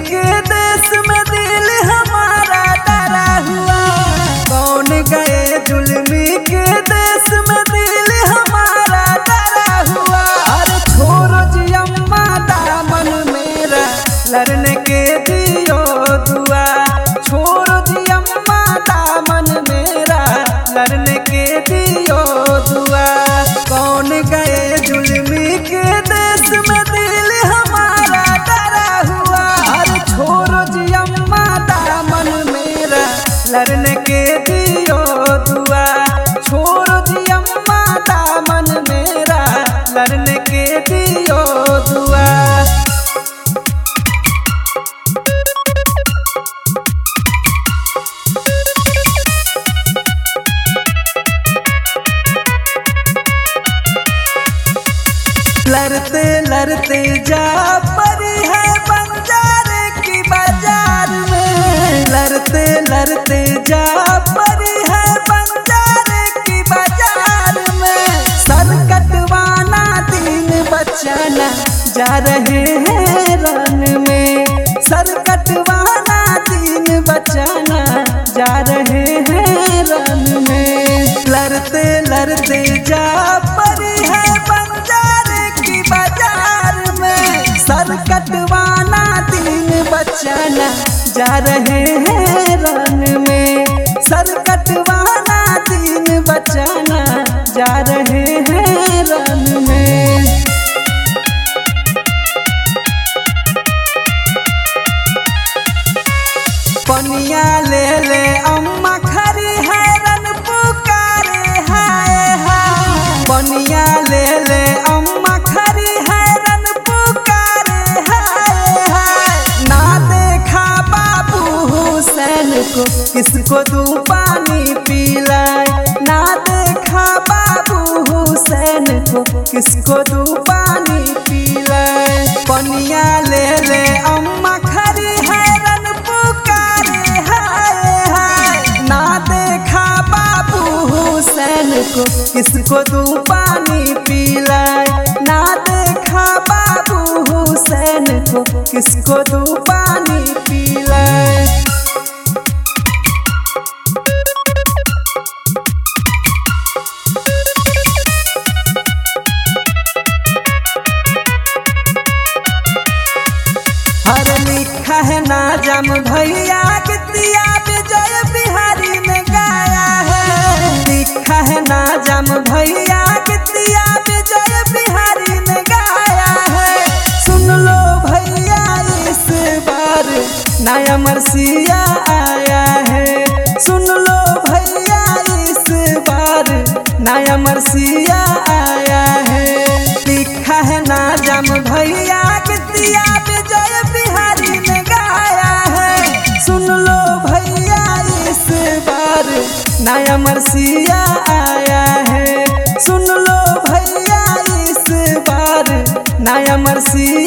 के देश में दिल हमारा डरा हुआ। कौन गए जुल्मी के देश में दिल हमारा डरा हुआ। अरे छोड़ो जी अम्मा दामन मेरा लड़ने के दियो दुआ। छोड़ो जी अम्मा दामन मेरा लड़ने के दियो दुआ। कौन गए जुल्मी के देश में दिल हमारा डरा हुआ। अरे छोड़ो जी अम्मा दामन मेरा लड़ने के दियो दुआ। छोड़ो जी अम्मा दामन मेरा लड़ने के दियो दुआ। लड़ते लड़ते जा पड़ी है बंजारे की बाजार में। लड़ते लड़ते जा पड़ी है बंजारे की बाजार में। सर कटवाना दिन बचाना जा रहे हैं रन में। सर कटवाना दिन बचाना जा रहे हैं रन में। लड़ते लड़ते जा पड़ी है बाजार में। सर कटवाना दिन बचाना जा रहे हैं रन में। सर कटवाना दिन बचाना जा रहे हैं रन में। पनिया ले ले अम्मा खरी है रन पुकारे हाय हाय। पनिया ले ले अम्मा खरी है रन पुकारे हाय हाय। ना देखा बाबू हुसैन को किसको दूं पानी पिलाए। ना देखा बाबू हुसैन को किसको दूं पानी पिलाए। पनिया ले ले अम्मा खरी है रन पुकारे हाय हाय। ना देखा बाबू हुसैन को किसको दूं पानी पिलाए। ना देखा बाबू हुसैन को किसको दूं पानी पिलाए। हर लिखा है नाजम भैया गीतिया विजय बिहारी ने गाया है। लिखा है नाजम भैया गीतिया विजय बिहारी ने गाया है। सुन लो भैया इस बार नया मरसिया आया है। सुन लो भैया इस बार नया मरसिया आया है। लिखा है नाजम भैया गीतिया विजय बिहारी ने गाया है। सुन लो भैया इस बार नया मरसिया आया है। सुन लो भैया इस बार नया मरसिया